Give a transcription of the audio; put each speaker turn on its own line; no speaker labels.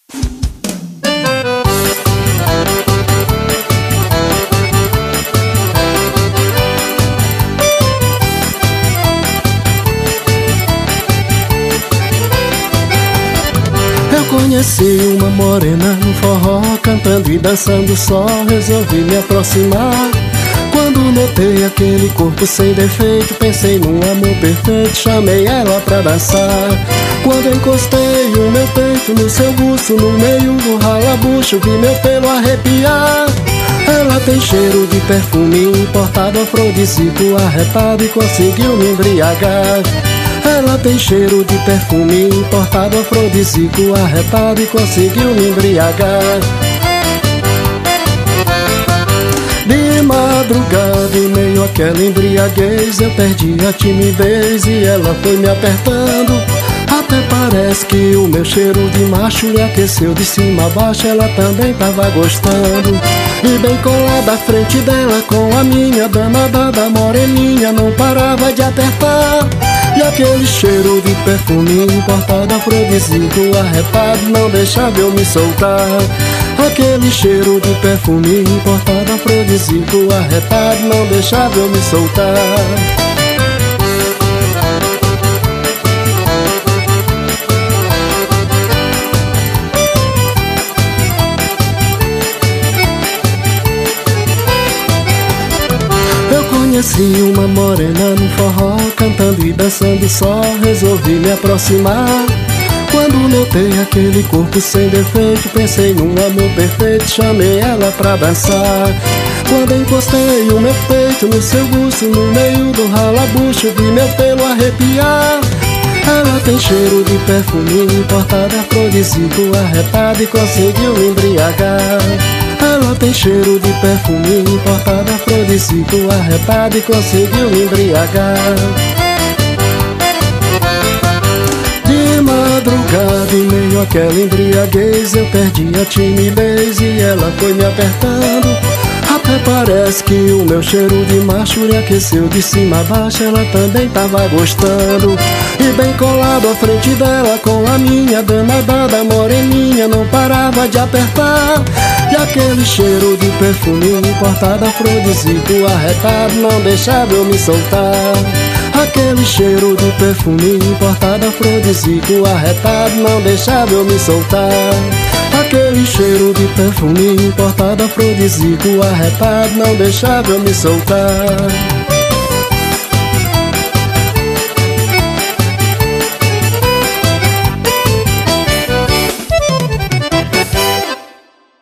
Conheci uma morena no forró, cantando e dançando só, resolvi me aproximar. Quando notei aquele corpo sem defeito, pensei num amor perfeito, chamei ela pra dançar. Quando encostei o meu peito no seu busto, no meio do ralabucho, vi meu pelo arrepiar. Ela tem cheiro de perfume importado, afrodisíaco arretado, e conseguiu me embriagar. Ela tem cheiro de perfume importado, afrodisíaco arretado, e conseguiu me embriagar. De madrugada, em meio àquela embriaguez, eu perdi a timidez e ela foi me apertando. Até parece que o meu cheiro de macho lhe aqueceu de cima a baixo, ela também tava gostando. E bem colada à frente dela, com a minha danada da moreninha, não parava de apertar. E aquele cheiro de perfume importado, afrodisíaco arretado, não deixava eu me soltar. Aquele cheiro de perfume importado, afrodisíaco arretado, não deixava eu me soltar. Conheci uma morena no forró, cantando e dançando só, resolvi me aproximar. Quando notei aquele corpo sem defeito, pensei num amor perfeito, chamei ela pra dançar. Quando encostei o meu peito no seu busto, no meio do ralabucho, vi meu pelo arrepiar. Ela tem cheiro de perfume importado, afrodisíaco arretado, e conseguiu me embriagar. Ela tem cheiro de perfume importado, afrodisíaco arretado, e conseguiu me embriagar. De madrugada, em meio àquela embriaguez, eu perdi a timidez e ela foi me apertando. Até parece que o meu cheiro de macho lhe aqueceu de cima a baixo, ela também tava gostando. E bem colado à frente dela, com a minha danada da moreninha, não parava de apertar. E aquele cheiro de perfume importado, afrodisíaco arretado, não deixava eu me soltar. Aquele cheiro de perfume importado, afrodisíaco arretado, não deixava eu me soltar. Aquele cheiro de perfume importado, afrodisíaco arretado, não deixava eu me soltar.